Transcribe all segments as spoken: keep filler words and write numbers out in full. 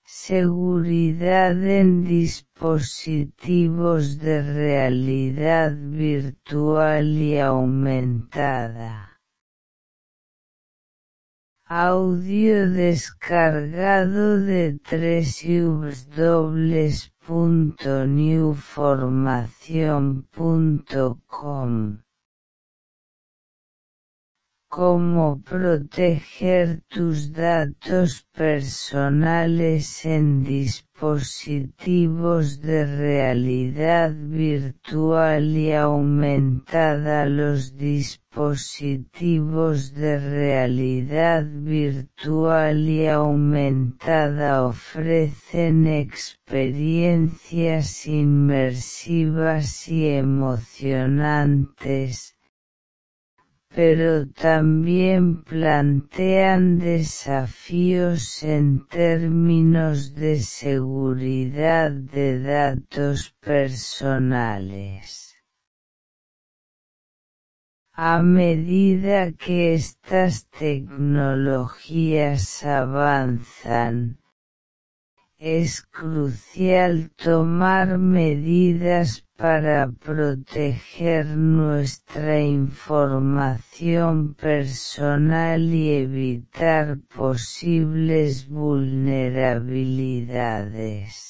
Seguridad en dispositivos de realidad virtual y aumentada. Audio descargado de w w w punto new formación punto com. Cómo proteger tus datos personales en dispositivos de realidad virtual y aumentada. Los dispositivos de realidad virtual y aumentada ofrecen experiencias inmersivas y emocionantes, pero también plantean desafíos en términos de seguridad de datos personales. A medida que estas tecnologías avanzan, es crucial tomar medidas para proteger nuestra información personal y evitar posibles vulnerabilidades.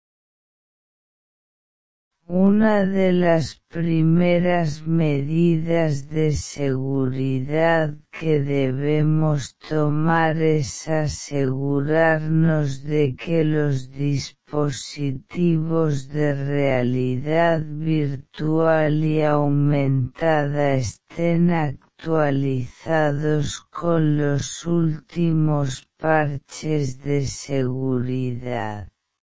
Una de las primeras medidas de seguridad que debemos tomar es asegurarnos de que los dispositivos de realidad virtual y aumentada estén actualizados con los últimos parches de seguridad.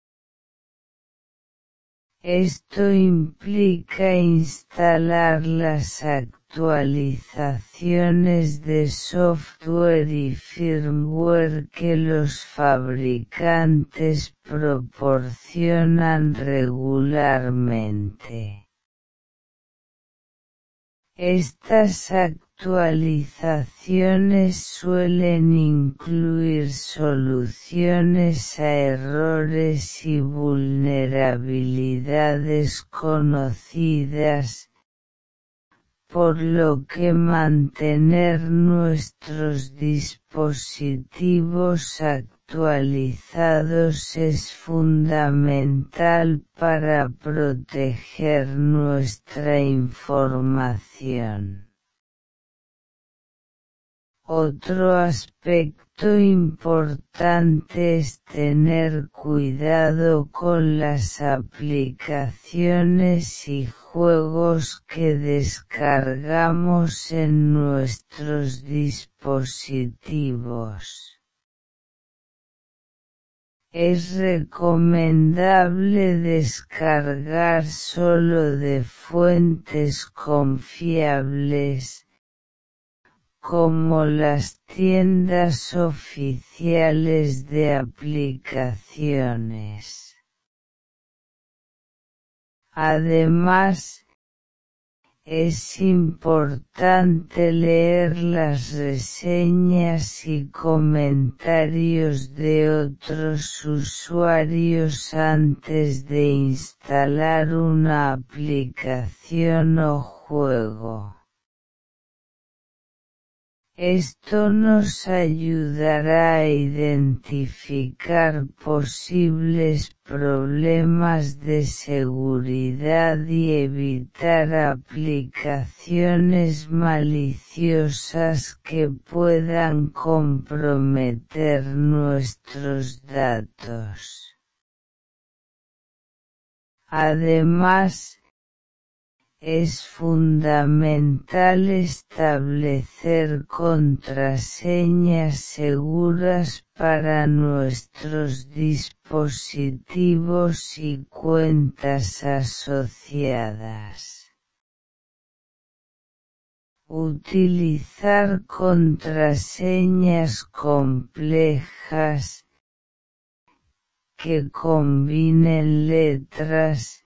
Esto implica instalar las actualizaciones de software y firmware que los fabricantes proporcionan regularmente. Estas actualizaciones suelen incluir soluciones a errores y vulnerabilidades conocidas, por lo que mantener nuestros dispositivos actualizados es fundamental para proteger nuestra información. Otro aspecto importante es tener cuidado con las aplicaciones y juegos que descargamos en nuestros dispositivos. Es recomendable descargar solo de fuentes confiables, como las tiendas oficiales de aplicaciones. Además, es importante leer las reseñas y comentarios de otros usuarios antes de instalar una aplicación o juego. Esto nos ayudará a identificar posibles problemas de seguridad y evitar aplicaciones maliciosas que puedan comprometer nuestros datos. Además, es fundamental establecer contraseñas seguras para nuestros dispositivos y cuentas asociadas. Utilizar contraseñas complejas que combinen letras,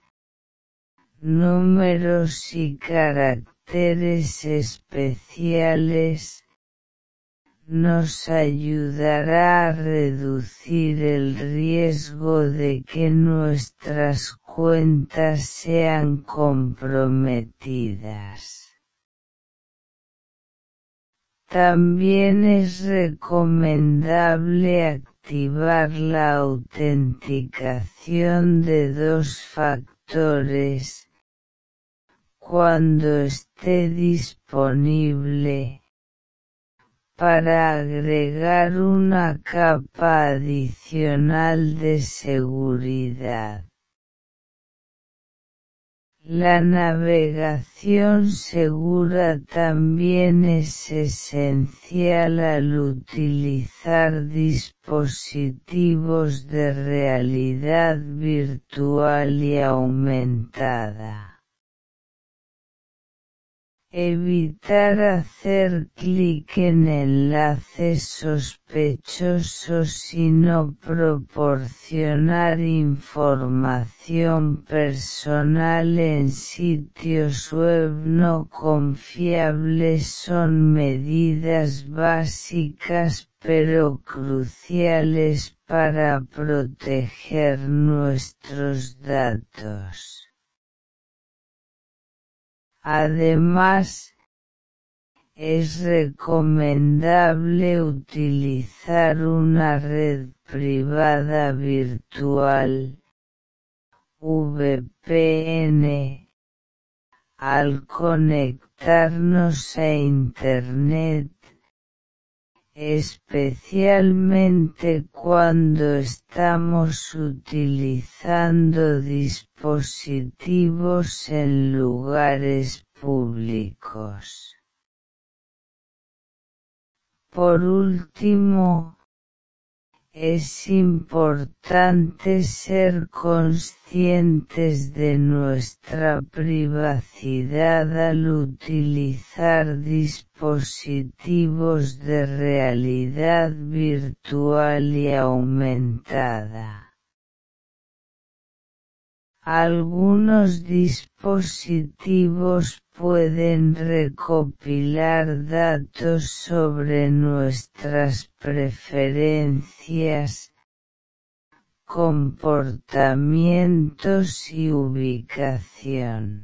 números y caracteres especiales nos ayudará a reducir el riesgo de que nuestras cuentas sean comprometidas. También es recomendable activar la autenticación de dos factores cuando esté disponible, para agregar una capa adicional de seguridad. La navegación segura también es esencial al utilizar dispositivos de realidad virtual y aumentada. Evitar hacer clic en enlaces sospechosos y no proporcionar información personal en sitios web no confiables son medidas básicas pero cruciales para proteger nuestros datos. Además, es recomendable utilizar una red privada virtual, V P N, al conectarnos a Internet, especialmente cuando estamos utilizando dispositivos en lugares públicos. Por último, es importante ser conscientes de nuestra privacidad al utilizar dispositivos de realidad virtual y aumentada. Algunos dispositivos pueden recopilar datos sobre nuestras preferencias, comportamientos y ubicación.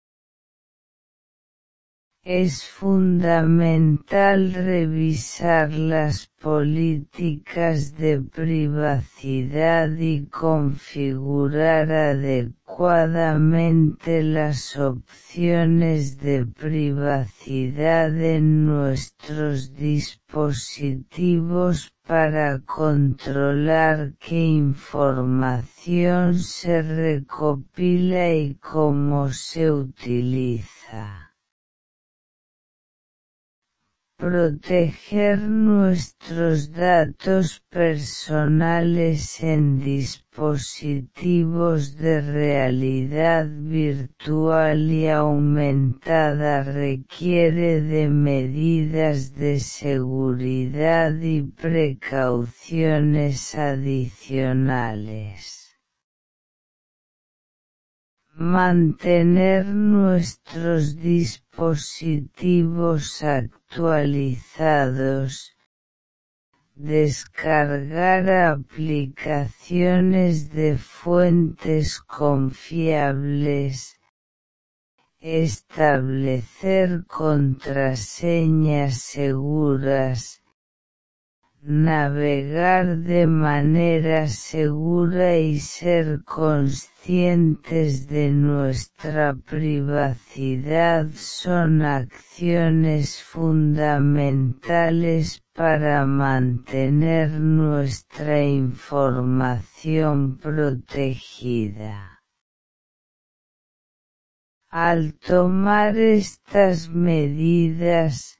Es fundamental revisar las políticas de privacidad y configurar adecuadamente las opciones de privacidad en nuestros dispositivos para controlar qué información se recopila y cómo se utiliza. Proteger nuestros datos personales en dispositivos de realidad virtual y aumentada requiere de medidas de seguridad y precauciones adicionales. Mantener nuestros dispositivos actualizados, descargar aplicaciones de fuentes confiables, establecer contraseñas seguras, navegar de manera segura y ser conscientes de nuestra privacidad son acciones fundamentales para mantener nuestra información protegida. Al tomar estas medidas,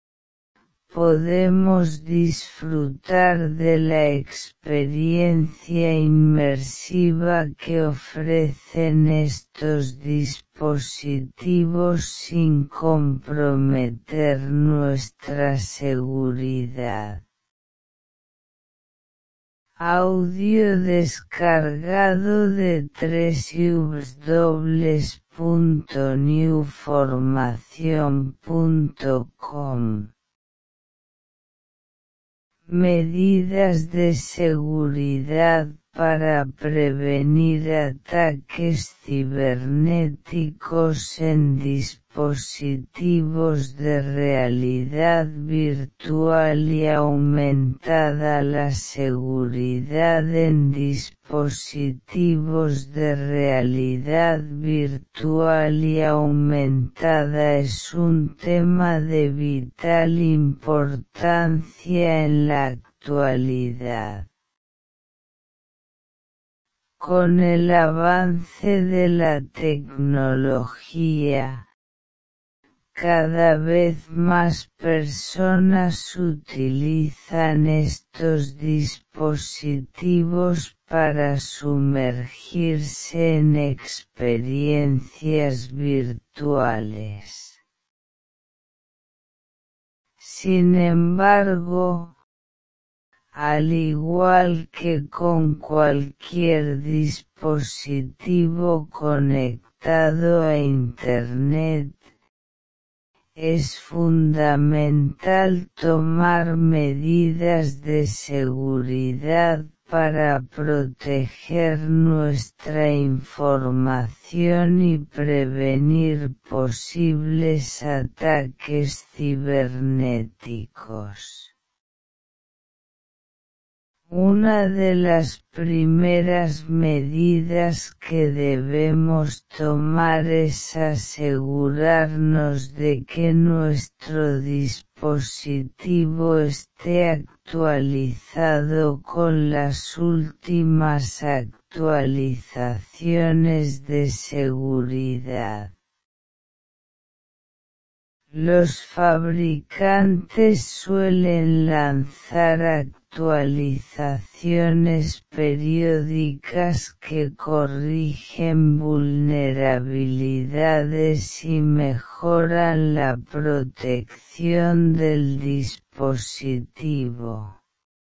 podemos disfrutar de la experiencia inmersiva que ofrecen estos dispositivos sin comprometer nuestra seguridad. Audio descargado de doble u doble u doble u punto new formación punto com Medidas de seguridad para prevenir ataques cibernéticos en dispositivos de realidad virtual y aumentada. La seguridad en dispositivos de realidad virtual y aumentada es un tema de vital importancia en la actualidad. Con el avance de la tecnología, cada vez más personas utilizan estos dispositivos para sumergirse en experiencias virtuales. Sin embargo, al igual que con cualquier dispositivo conectado a Internet, es fundamental tomar medidas de seguridad para proteger nuestra información y prevenir posibles ataques cibernéticos. Una de las primeras medidas que debemos tomar es asegurarnos de que nuestro dispositivo esté actualizado con las últimas actualizaciones de seguridad. Los fabricantes suelen lanzar actualizaciones periódicas que corrigen vulnerabilidades y mejoran la protección del dispositivo.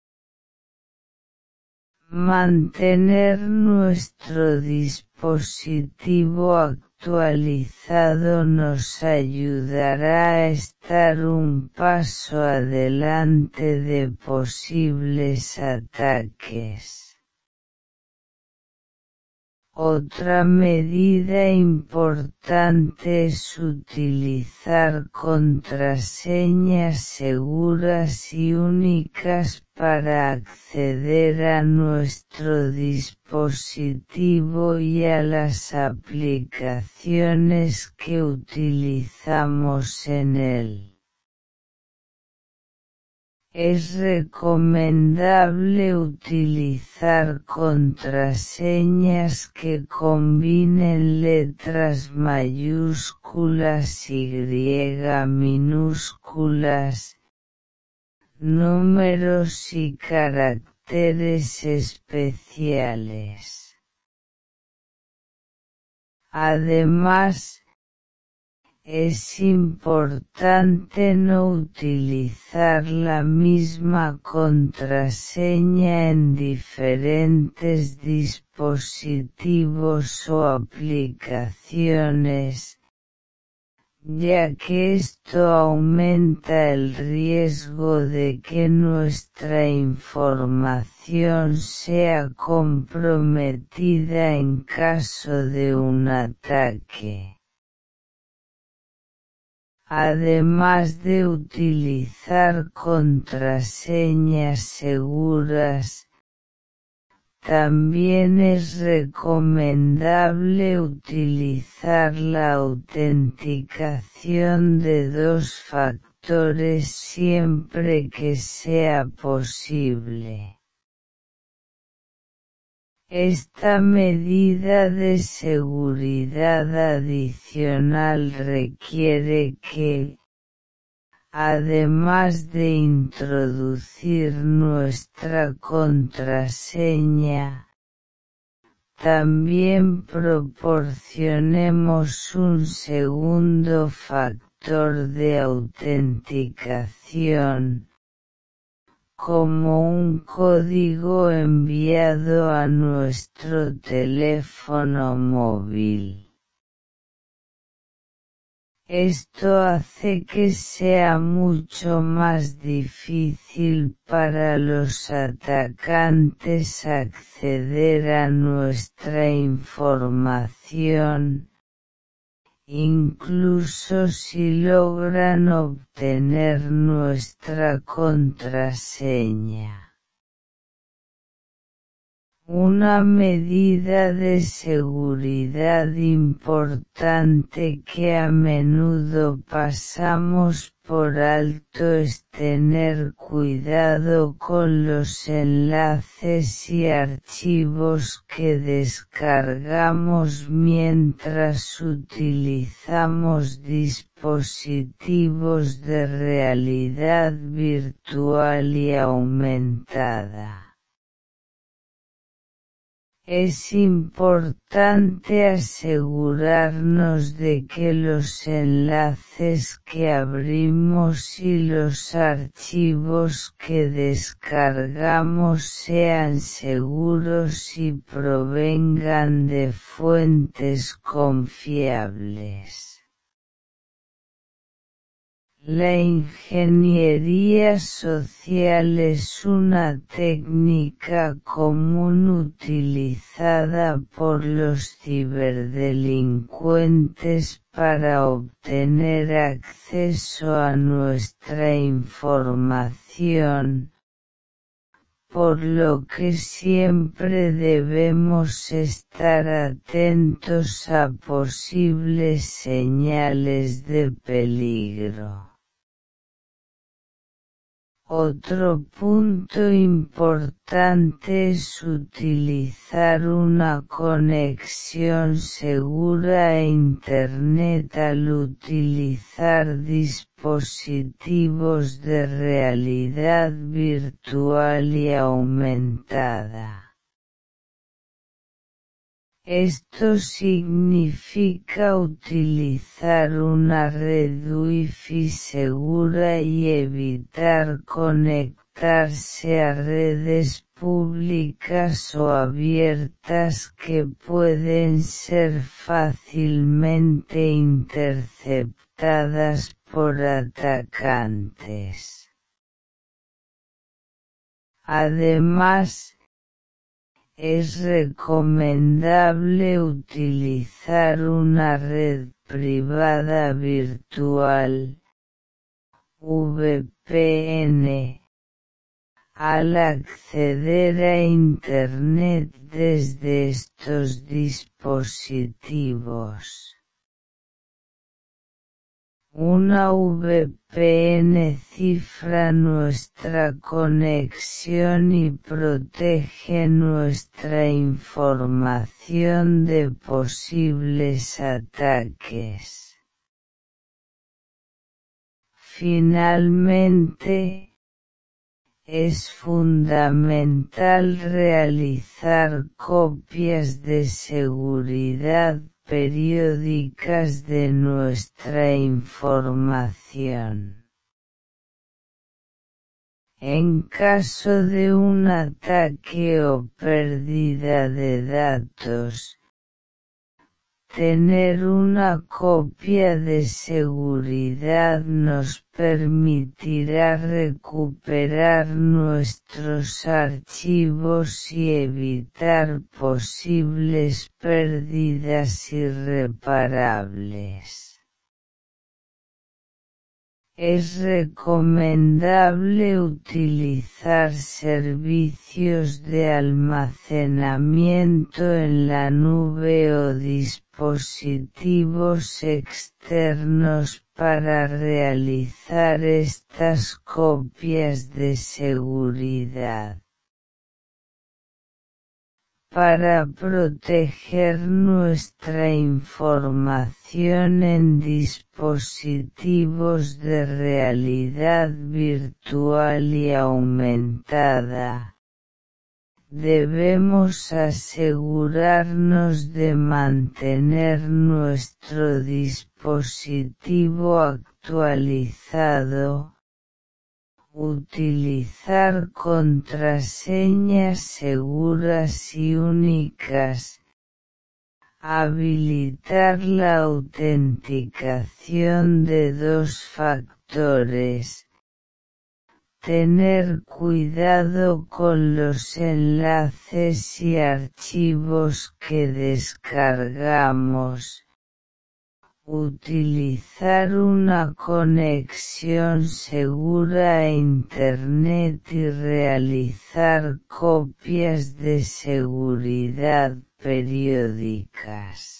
Mantener nuestro dispositivo actualizado nos ayudará a estar un paso adelante de posibles ataques. Otra medida importante es utilizar contraseñas seguras y únicas para acceder a nuestro dispositivo y a las aplicaciones que utilizamos en él. Es recomendable utilizar contraseñas que combinen letras mayúsculas y minúsculas, números y caracteres especiales. Además, es importante no utilizar la misma contraseña en diferentes dispositivos o aplicaciones, ya que esto aumenta el riesgo de que nuestra información sea comprometida en caso de un ataque. Además de utilizar contraseñas seguras, también es recomendable utilizar la autenticación de dos factores siempre que sea posible. Esta medida de seguridad adicional requiere que, además de introducir nuestra contraseña, también proporcionemos un segundo factor de autenticación, como un código enviado a nuestro teléfono móvil. Esto hace que sea mucho más difícil para los atacantes acceder a nuestra información, incluso si logran obtener nuestra contraseña. Una medida de seguridad importante que a menudo pasamos por alto es tener cuidado con los enlaces y archivos que descargamos mientras utilizamos dispositivos de realidad virtual y aumentada. Es importante asegurarnos de que los enlaces que abrimos y los archivos que descargamos sean seguros y provengan de fuentes confiables. La ingeniería social es una técnica común utilizada por los ciberdelincuentes para obtener acceso a nuestra información, por lo que siempre debemos estar atentos a posibles señales de peligro. Otro punto importante es utilizar una conexión segura a Internet al utilizar dispositivos de realidad virtual y aumentada. Esto significa utilizar una red Wi-Fi segura y evitar conectarse a redes públicas o abiertas que pueden ser fácilmente interceptadas por atacantes. Además, es recomendable utilizar una red privada virtual, V P N, al acceder a Internet desde estos dispositivos. Una V P N cifra nuestra conexión y protege nuestra información de posibles ataques. Finalmente, es fundamental realizar copias de seguridad periódicas de nuestra información. En caso de un ataque o pérdida de datos, tener una copia de seguridad nos permitirá recuperar nuestros archivos y evitar posibles pérdidas irreparables. Es recomendable utilizar servicios de almacenamiento en la nube o dispositivos externos para realizar estas copias de seguridad. Para proteger nuestra información en dispositivos de realidad virtual y aumentada, debemos asegurarnos de mantener nuestro dispositivo actualizado, utilizar contraseñas seguras y únicas, Habilitar la autenticación de dos factores. Tener cuidado con los enlaces y archivos que descargamos. Utilizar una conexión segura a Internet y realizar copias de seguridad periódicas.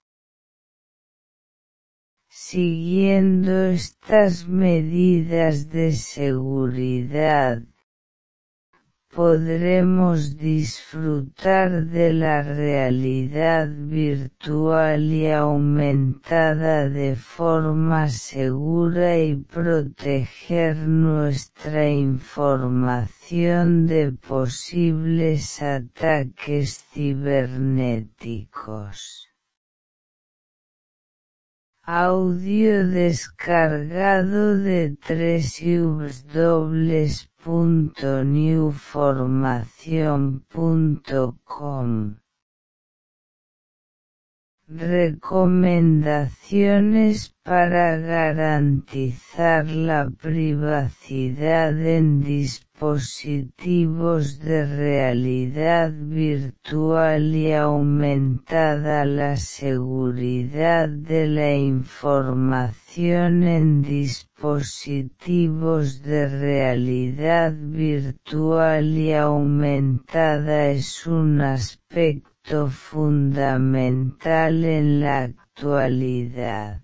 Siguiendo estas medidas de seguridad, podremos disfrutar de la realidad virtual y aumentada de forma segura y proteger nuestra información de posibles ataques cibernéticos. Audio descargado de w w w punto new formación punto com. Recomendaciones para garantizar la privacidad en dispositivos de realidad virtual y aumentada la seguridad de la información en dispositivos de realidad virtual y aumentada es un aspecto fundamental en la actualidad.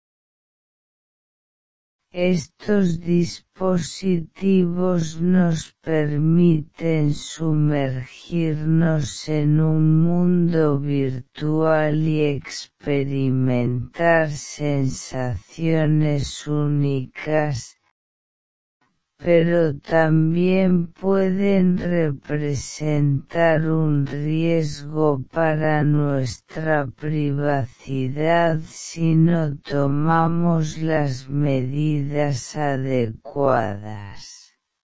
Estos dispositivos nos permiten sumergirnos en un mundo virtual y experimentar sensaciones únicas, pero también pueden representar un riesgo para nuestra privacidad si no tomamos las medidas adecuadas.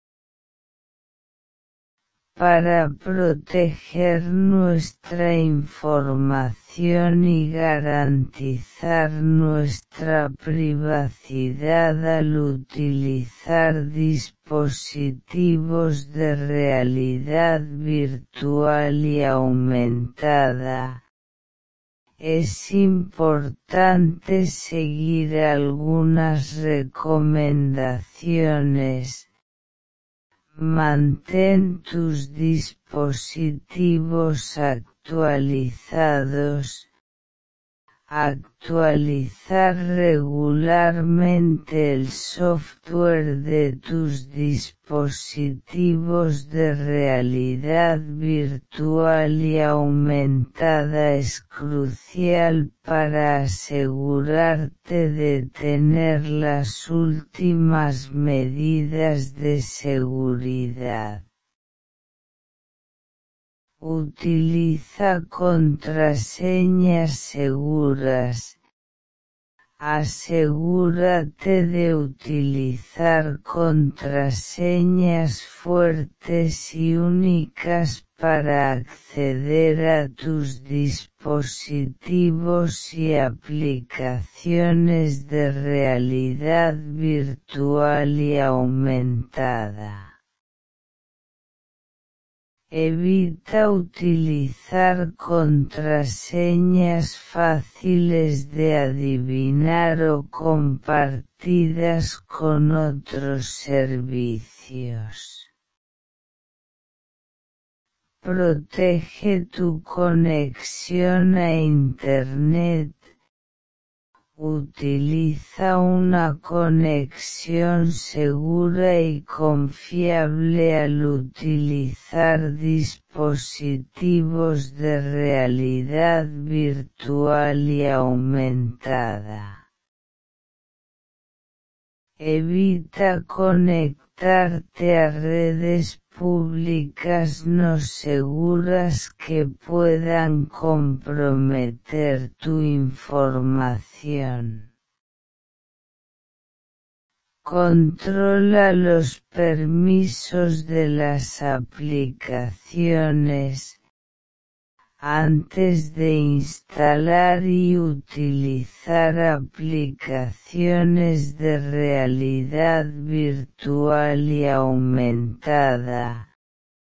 Para proteger nuestra información y garantizar nuestra privacidad al utilizar dispositivos de realidad virtual y aumentada, es importante seguir algunas recomendaciones. Mantén tus dispositivos actualizados. Actualizar regularmente el software de tus dispositivos de realidad virtual y aumentada es crucial para asegurarte de tener las últimas medidas de seguridad. Utiliza contraseñas seguras. Asegúrate de utilizar contraseñas fuertes y únicas para acceder a tus dispositivos y aplicaciones de realidad virtual y aumentada. Evita utilizar contraseñas fáciles de adivinar o compartidas con otros servicios. Protege tu conexión a Internet. Utiliza una conexión segura y confiable al utilizar dispositivos de realidad virtual y aumentada. Evita conectarte a redes públicas no seguras que puedan comprometer tu información. Controla los permisos de las aplicaciones. Antes de instalar y utilizar aplicaciones de realidad virtual y aumentada,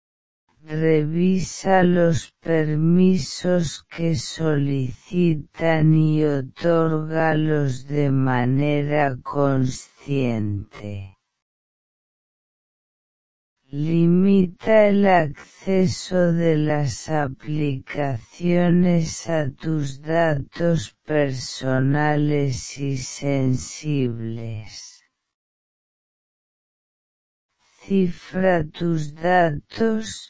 revisa los permisos que solicitan y otórgalos de manera consciente. Limita el acceso de las aplicaciones a tus datos personales y sensibles. Cifra tus datos.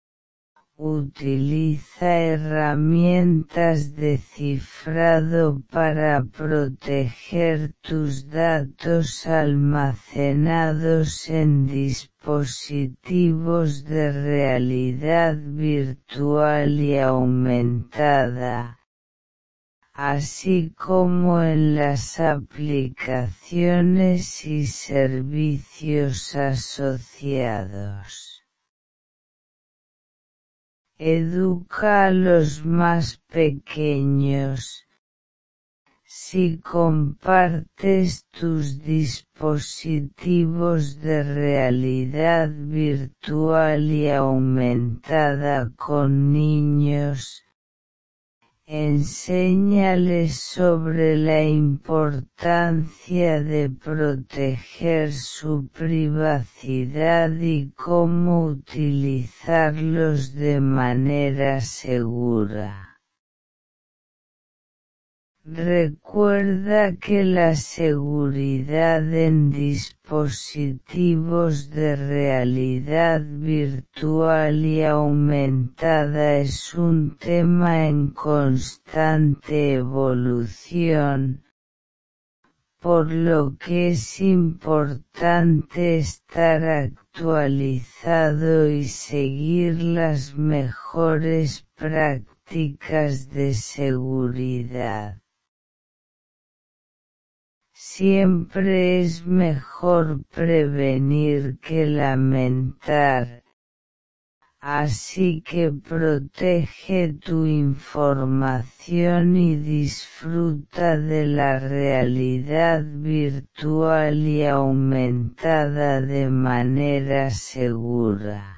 Utiliza herramientas de cifrado para proteger tus datos almacenados en dispositivos de realidad virtual y aumentada, así como en las aplicaciones y servicios asociados. Educa a los más pequeños. Si compartes tus dispositivos de realidad virtual y aumentada con niños, enséñales sobre la importancia de proteger su privacidad y cómo utilizarlos de manera segura. Recuerda que la seguridad en dispositivos de realidad virtual y aumentada es un tema en constante evolución, por lo que es importante estar actualizado y seguir las mejores prácticas de seguridad. Siempre es mejor prevenir que lamentar, así que protege tu información y disfruta de la realidad virtual y aumentada de manera segura.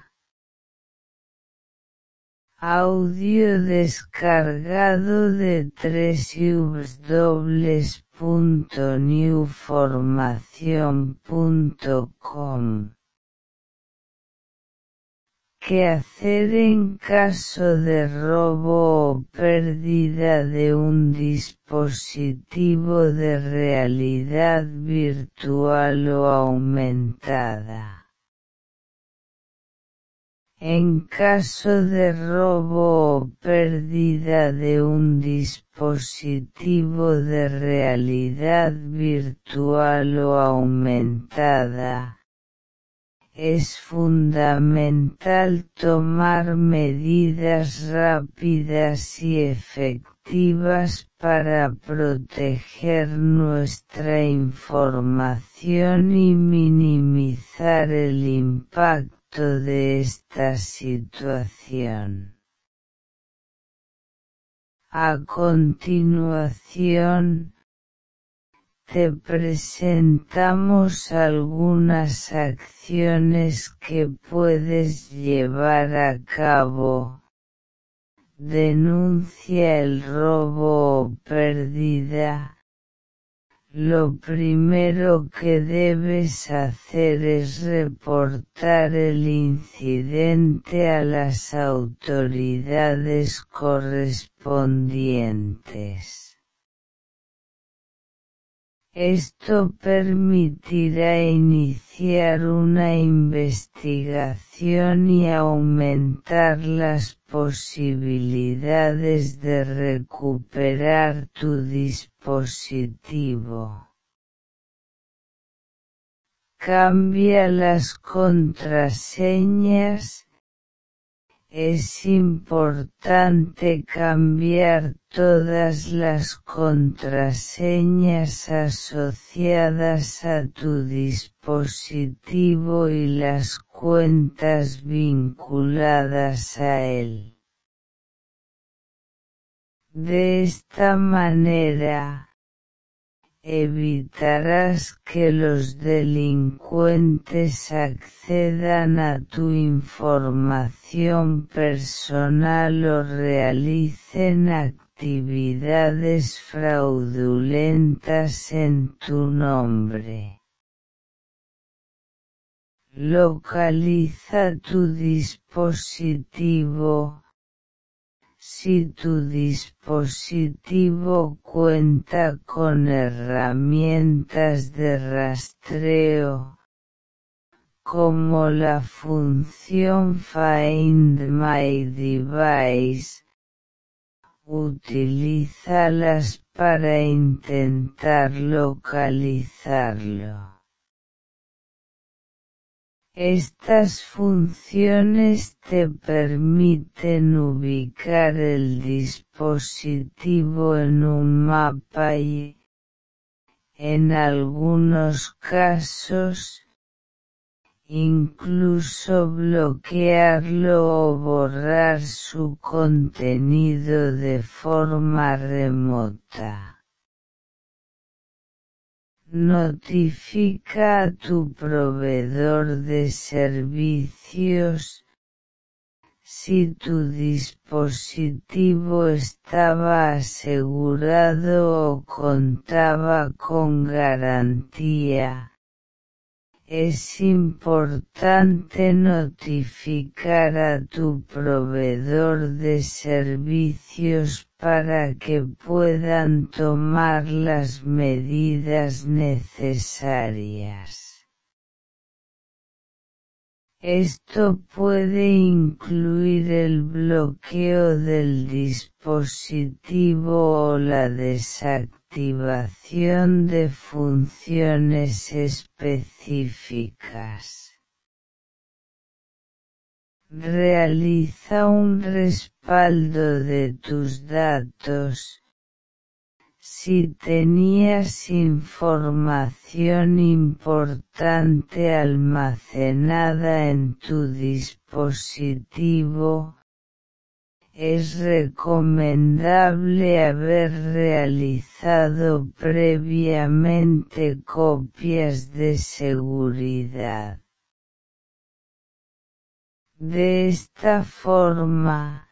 Audio descargado de doble u doble u doble u punto new formación punto com. ¿Qué hacer en caso de robo o pérdida de un dispositivo de realidad virtual o aumentada? En caso de robo o pérdida de un dispositivo de realidad virtual o aumentada, es fundamental tomar medidas rápidas y efectivas para proteger nuestra información y minimizar el impacto de esta situación. A continuación, te presentamos algunas acciones que puedes llevar a cabo. Denuncia el robo o pérdida. Lo primero que debes hacer es reportar el incidente a las autoridades correspondientes. Esto permitirá iniciar una investigación y aumentar las posibilidades de recuperar tu dispositivo. Cambia las contraseñas. Es importante cambiar todas las contraseñas asociadas a tu dispositivo y las cuentas vinculadas a él. De esta manera, evitarás que los delincuentes accedan a tu información personal o realicen actividades fraudulentas en tu nombre. Localiza tu dispositivo. Si tu dispositivo cuenta con herramientas de rastreo, como la función Find My Device, utilízalas para intentar localizarlo. Estas funciones te permiten ubicar el dispositivo en un mapa y, en algunos casos, incluso bloquearlo o borrar su contenido de forma remota. Notifica a tu proveedor de servicios si tu dispositivo estaba asegurado o contaba con garantía. Es importante notificar a tu proveedor de servicios para que puedan tomar las medidas necesarias. Esto puede incluir el bloqueo del dispositivo o la desactivación de funciones específicas. Realiza un respaldo de tus datos. Si tenías información importante almacenada en tu dispositivo, es recomendable haber realizado previamente copias de seguridad. De esta forma,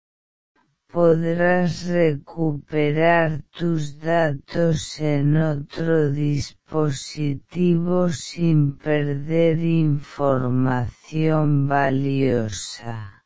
podrás recuperar tus datos en otro dispositivo sin perder información valiosa.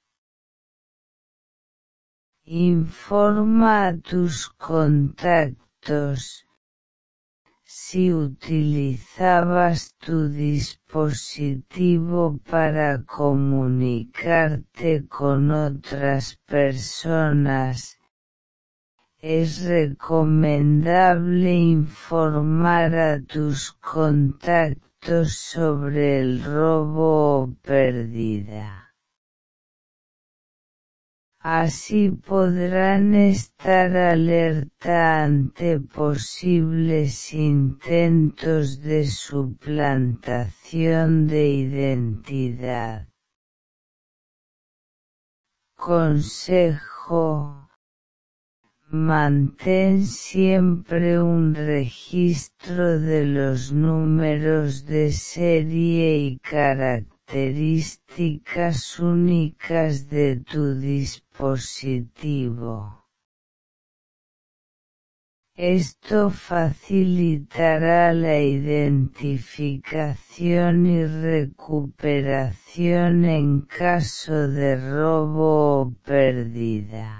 Informa a tus contactos. Si utilizabas tu dispositivo para comunicarte con otras personas, es recomendable informar a tus contactos sobre el robo o pérdida. Así podrán estar alerta ante posibles intentos de suplantación de identidad. Consejo: mantén siempre un registro de los números de serie y características únicas de tu dispositivo. Esto facilitará la identificación y recuperación en caso de robo o pérdida.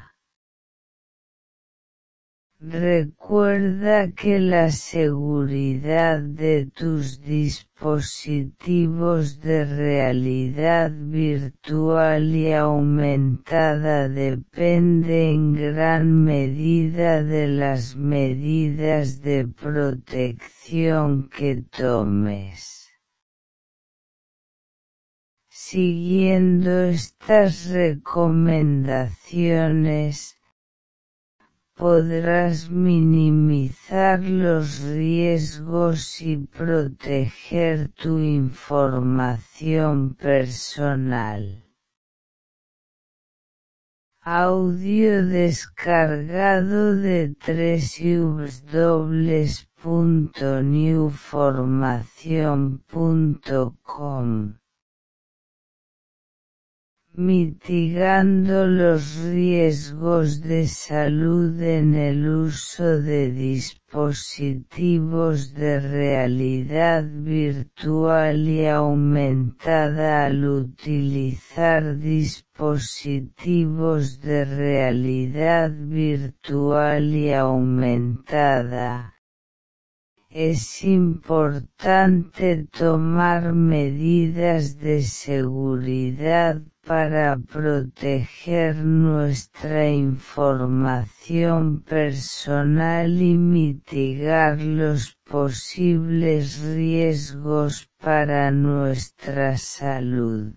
Recuerda que la seguridad de tus dispositivos de realidad virtual y aumentada depende en gran medida de las medidas de protección que tomes. Siguiendo estas recomendaciones, podrás minimizar los riesgos y proteger tu información personal. Audio descargado de w w w punto newformación punto com. Mitigando los riesgos de salud en el uso de dispositivos de realidad virtual y aumentada. Al utilizar dispositivos de realidad virtual y aumentada, es importante tomar medidas de seguridad para proteger nuestra información personal y mitigar los posibles riesgos para nuestra salud.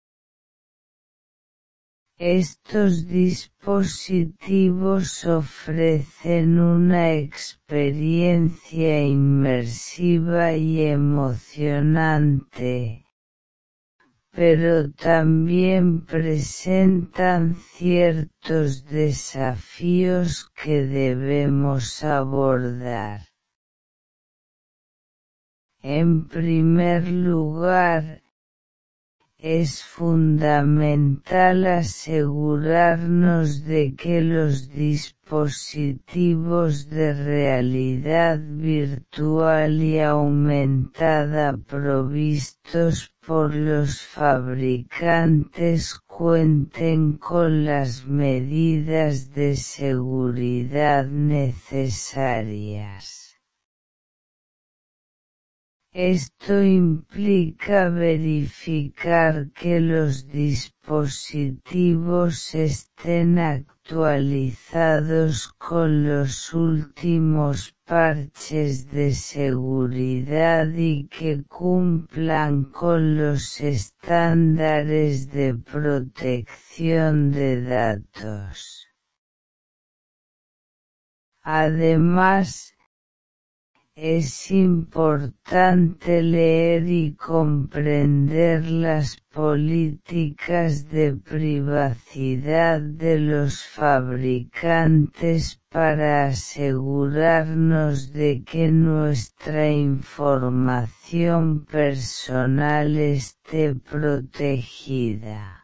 Estos dispositivos ofrecen una experiencia inmersiva y emocionante, pero también presentan ciertos desafíos que debemos abordar. En primer lugar, es fundamental asegurarnos de que los dispositivos de realidad virtual y aumentada provistos por los fabricantes cuenten con las medidas de seguridad necesarias. Esto implica verificar que los dispositivos estén actualizados con los últimos parches de seguridad y que cumplan con los estándares de protección de datos. Además, es importante leer y comprender las políticas de privacidad de los fabricantes para asegurarnos de que nuestra información personal esté protegida.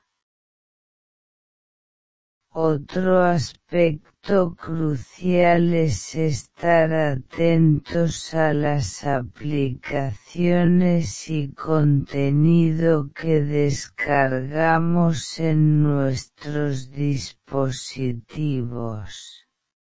Otro aspecto crucial es estar atentos a las aplicaciones y contenido que descargamos en nuestros dispositivos.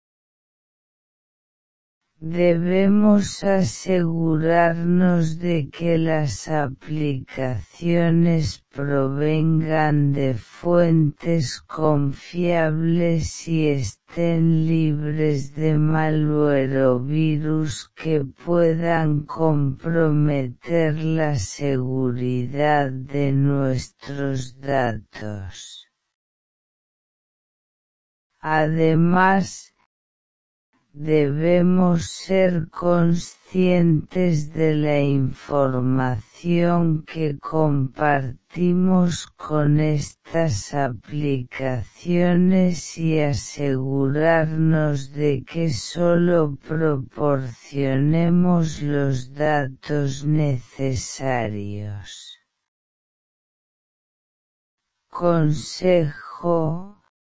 Debemos asegurarnos de que las aplicaciones provengan de fuentes confiables y estén libres de malware o virus que puedan comprometer la seguridad de nuestros datos. Además, debemos ser conscientes de la información que compartimos con estas aplicaciones y asegurarnos de que solo proporcionemos los datos necesarios. Consejo: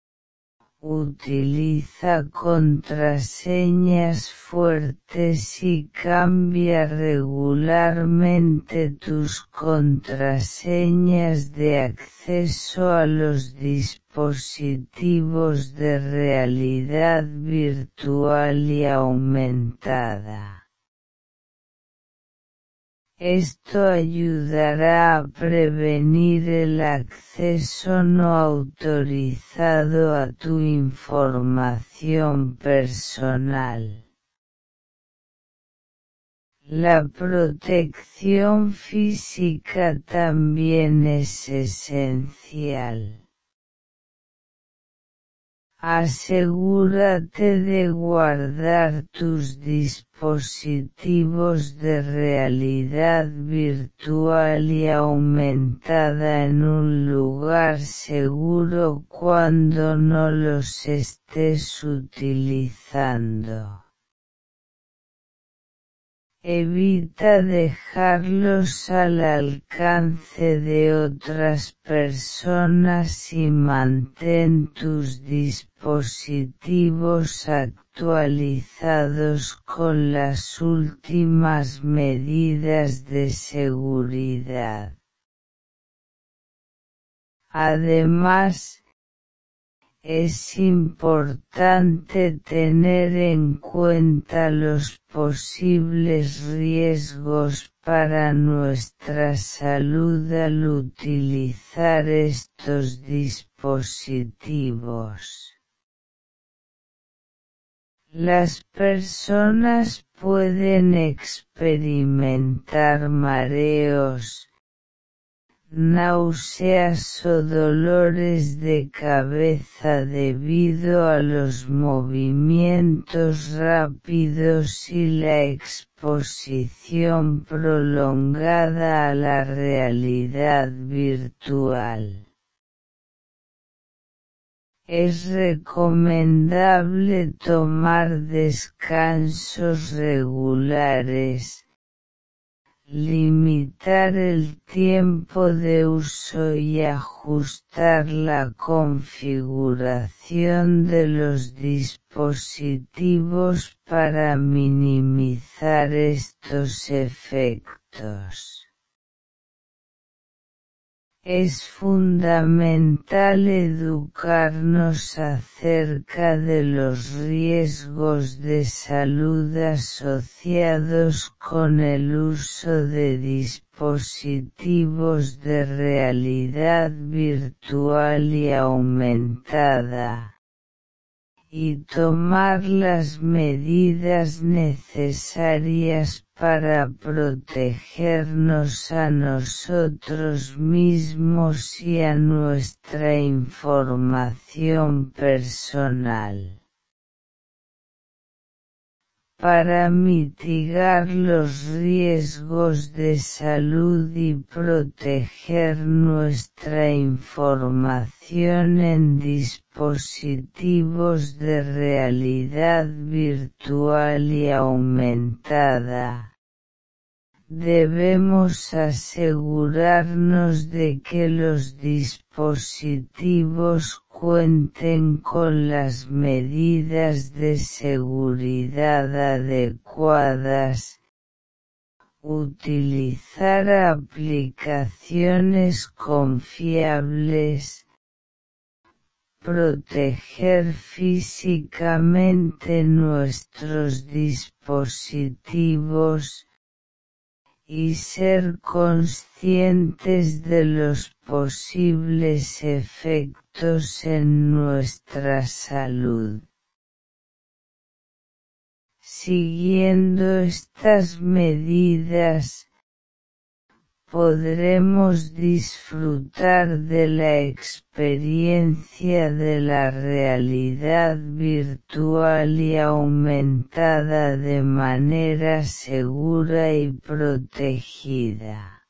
utiliza contraseñas fuertes y cambia regularmente tus contraseñas de acceso a los dispositivos de realidad virtual y aumentada. Esto ayudará a prevenir el acceso no autorizado a tu información personal. La protección física también es esencial. Asegúrate de guardar tus dispositivos de realidad virtual y aumentada en un lugar seguro cuando no los estés utilizando. Evita dejarlos al alcance de otras personas y mantén tus dispositivos actualizados con las últimas medidas de seguridad. Además, es importante tener en cuenta los posibles riesgos para nuestra salud al utilizar estos dispositivos. Las personas pueden experimentar mareos, náuseas o dolores de cabeza debido a los movimientos rápidos y la exposición prolongada a la realidad virtual. Es recomendable tomar descansos regulares, limitar el tiempo de uso y ajustar la configuración de los dispositivos para minimizar estos efectos. Es fundamental educarnos acerca de los riesgos de salud asociados con el uso de dispositivos de realidad virtual y aumentada, y tomar las medidas necesarias para protegernos a nosotros mismos y a nuestra información personal. Para mitigar los riesgos de salud y proteger nuestra información en dispositivos de realidad virtual y aumentada, debemos asegurarnos de que los dispositivos cuenten con las medidas de seguridad adecuadas, utilizar aplicaciones confiables, proteger físicamente nuestros dispositivos, y ser conscientes de los posibles efectos en nuestra salud. Siguiendo estas medidas, podremos disfrutar de la experiencia de la realidad virtual y aumentada de manera segura y protegida.